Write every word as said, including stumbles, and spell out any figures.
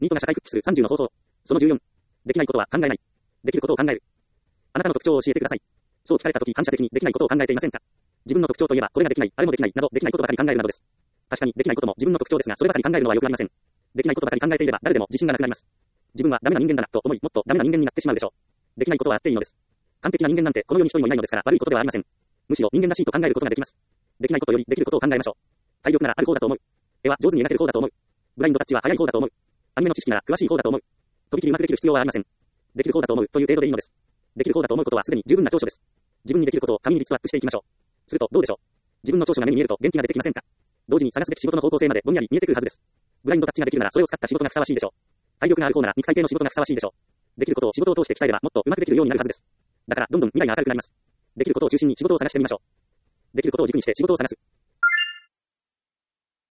ニートが社会復帰するさんじゅうの方法。そのじゅうよん。できないことは考えない。できることを考える。あなたの特徴を教えてください。そう聞かれたとき反射的にできないことを考えていませんか？自分の特徴といえば、これができない、あれもできない、など、できないことばかり考えるなどです。確かに、できないことも自分の特徴ですが、そればかり考えるのはよくありません。できないことばかり考えていれば、誰でも自信がなくなります。自分はダメな人間だな、と思い、もっとダメな人間になってしまうでしょう。できないことはあっていいのです。完璧な人間なんて、この世に一人もいないのですから、悪いことではありません。むしろ人間らしいと考えることができます。できないことより、できることを考えましょう。体力ならある方だと思う。絵は上手に描ける方だと思う。ブラインドタッチは早い方だと思う。アニメの知識なら詳しい方だと思う。とびきりうまくできる必要はありません。できる方だと思うという程度でいいのです。できる方だと思うことはすでに十分な長所です。自分にできることを紙にリストアップしていきましょう。するとどうでしょう。自分の長所が目に見えると元気が出てきませんか？同時に探すべき仕事の方向性までぼんやり見えてくるはずです。ブラインドタッチができるならそれを使った仕事がふさわしいでしょう。体力がある方なら肉体系の仕事がふさわしいでしょう。できることを仕事を通して鍛えればもっとうまくできるようになるはずです。だからどんどん未来が明るくなります。できることを中心に仕事を探してみましょう。できることを軸にして仕事を探す。